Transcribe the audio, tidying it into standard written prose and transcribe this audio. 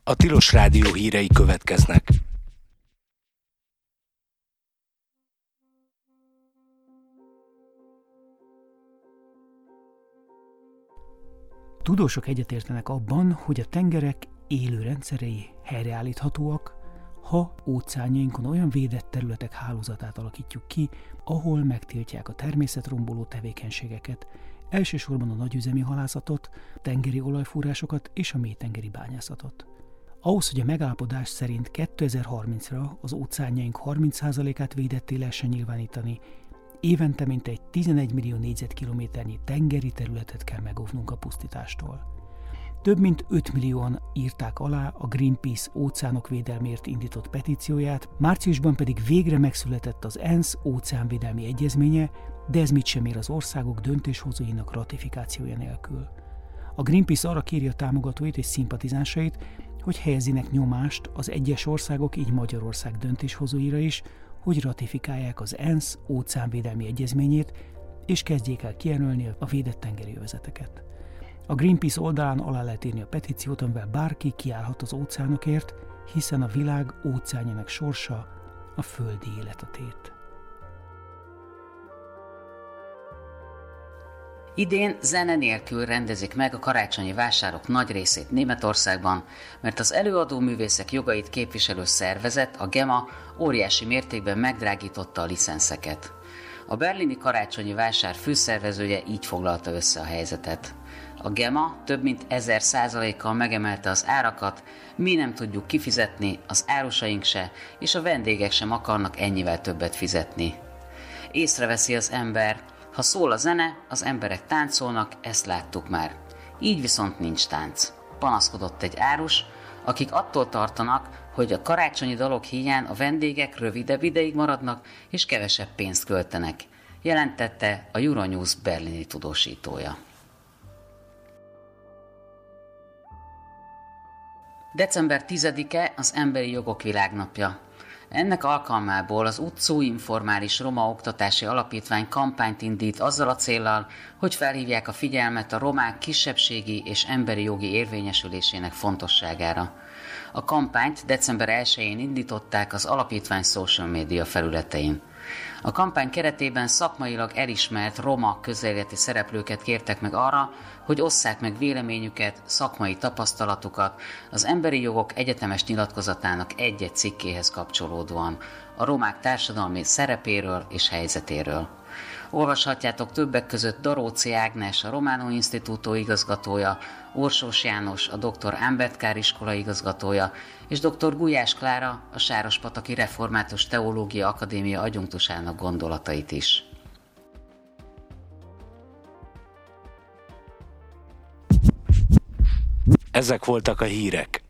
A Tilos Rádió hírei következnek. Tudósok egyetértenek abban, hogy a tengerek élő rendszerei helyreállíthatóak, ha óceánjainkon olyan védett területek hálózatát alakítjuk ki, ahol megtiltják a természetromboló tevékenységeket, elsősorban a nagyüzemi halászatot, tengeri olajfúrásokat és a mélytengeri bányászatot. Ahhoz, hogy a megállapodás szerint 2030-ra az óceánjaink 30%-át védetté lehessen nyilvánítani, évente mintegy 11 millió négyzetkilométernyi tengeri területet kell megóvnunk a pusztítástól. Több mint 5 millióan írták alá a Greenpeace óceánok védelmért indított petícióját, márciusban pedig végre megszületett az ENSZ óceánvédelmi egyezménye, de ez mit sem ér az országok döntéshozóinak ratifikációja nélkül. A Greenpeace arra kéri a támogatóit és szimpatizánsait, hogy helyezzenek nyomást az egyes országok, így Magyarország döntéshozóira is, hogy ratifikálják az ENSZ óceánvédelmi egyezményét, és kezdjék el kijelölni a védett tengeri övezeteket. A Greenpeace oldalán alá lehet írni a petíciót, amivel bárki kiállhat az óceánokért, hiszen a világ óceánjának sorsa a földi élet a tét. Idén zene nélkül rendezik meg a karácsonyi vásárok nagy részét Németországban, mert az előadóművészek jogait képviselő szervezet, a GEMA óriási mértékben megdrágította a licenszeket. A berlini karácsonyi vásár főszervezője így foglalta össze a helyzetet. A GEMA több mint 1000%-kal megemelte az árakat, mi nem tudjuk kifizetni, az árusaink se, és a vendégek sem akarnak ennyivel többet fizetni. Észreveszi az ember, ha szól a zene, az emberek táncolnak, ezt láttuk már. Így viszont nincs tánc. Panaszkodott egy árus, akik attól tartanak, hogy a karácsonyi dalok híján a vendégek rövidebb ideig maradnak és kevesebb pénzt költenek, jelentette a Euronews berlini tudósítója. December 10-e az Emberi Jogok Világnapja. Ennek alkalmából az Utcó Informális Roma Oktatási Alapítvány kampányt indít azzal a céllal, hogy felhívják a figyelmet a romák kisebbségi és emberi jogi érvényesülésének fontosságára. A kampányt december 1-én indították az alapítvány social media felületein. A kampány keretében szakmailag elismert roma közéleti szereplőket kértek meg arra, hogy osszák meg véleményüket, szakmai tapasztalatukat az Emberi Jogok Egyetemes Nyilatkozatának egy-egy cikkéhez kapcsolódóan, a romák társadalmi szerepéről és helyzetéről. Olvashatjátok többek között Daróci Ágnes, a Romano Instituto igazgatója, Orsós János, a Dr. Ámbedkár iskola igazgatója, és dr. Gulyás Klára, a Sárospataki Református Teológia Akadémia adjunktusának gondolatait is. Ezek voltak a hírek.